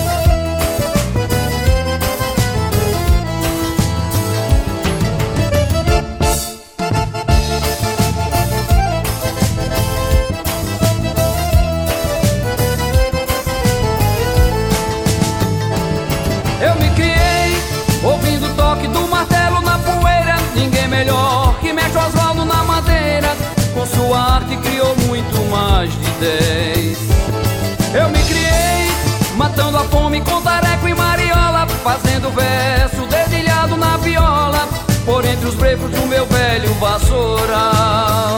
Eu me criei, ouvindo o toque do martelo na poeira. Ninguém melhor que mexe o Oswaldo na madeira. Com sua arte criou muito mais de dez. Eu me criei, matando a fome com tareco e mariola. Fazendo verso dedilhado na viola. Por entre os brecos do meu velho vassoural.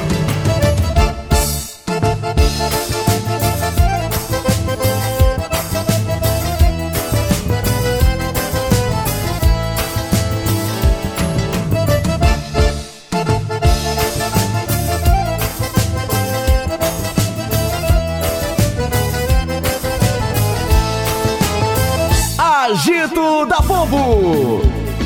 Agito da Povo.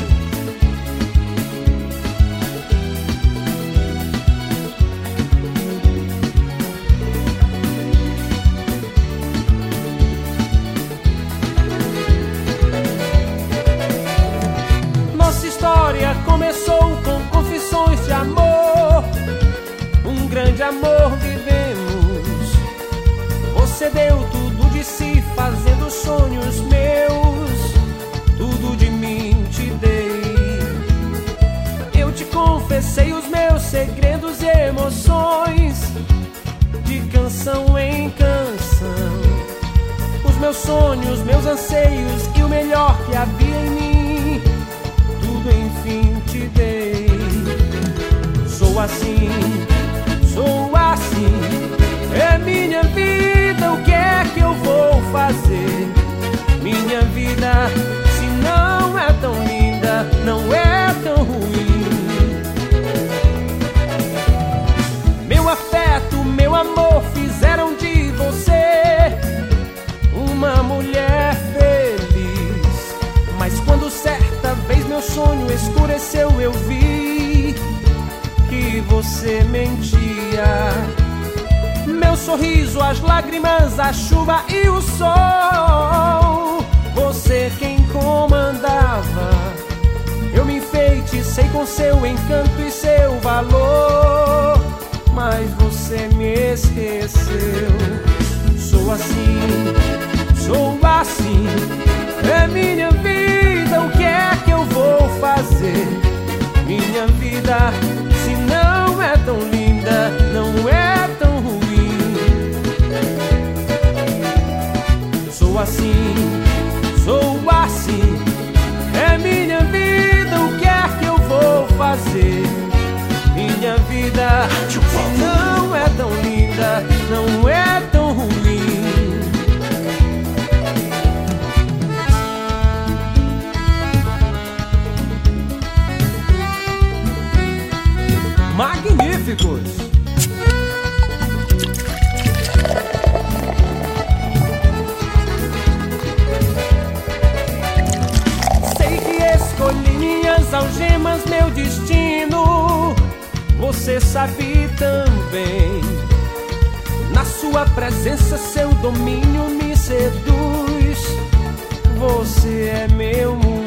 Nossa história começou com confissões de amor. Um grande amor vivemos. Você deu tudo de si, fazendo sonhos meus. Tudo de mim te dei. Eu te confessei os meus segredos e emoções. De canção em canção. Os meus sonhos, meus anseios e o melhor que havia em mim. Tudo enfim te dei. Sou assim, sou assim. É minha vida, o que é que eu vou fazer? Minha vida, se não é tão linda, não é tão ruim. Meu afeto, meu amor fizeram de você uma mulher feliz. Mas quando certa vez meu sonho escureceu, eu vi que você mentia. Meu sorriso, as lágrimas, a chuva e o sol. Você quem comandava. Eu me enfeitecei com seu encanto e seu valor. Mas você me esqueceu. Sou assim, sou assim. É minha vida, o que é que eu vou fazer? Minha vida, se não é tão linda, não é tão ruim. Sou assim, sou assim. É minha vida, o que é que eu vou fazer? Minha vida, se não é tão linda, não é tão ruim. Magníficos! Sei que escolhi minhas algemas, meu destino. Você sabe também. Na sua presença, seu domínio me seduz. você é meu mundo.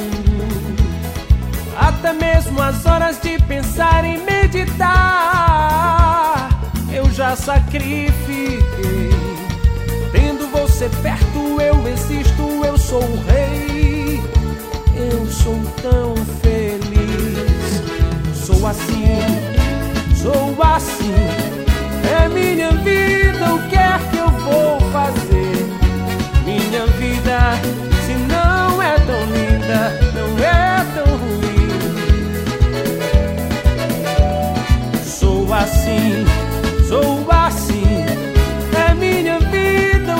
Até mesmo as horas de pensar e meditar eu já sacrifiquei. Tendo você perto eu existo, eu sou o rei. Eu sou tão feliz. Sou assim, sou assim, é minha vida, o que é que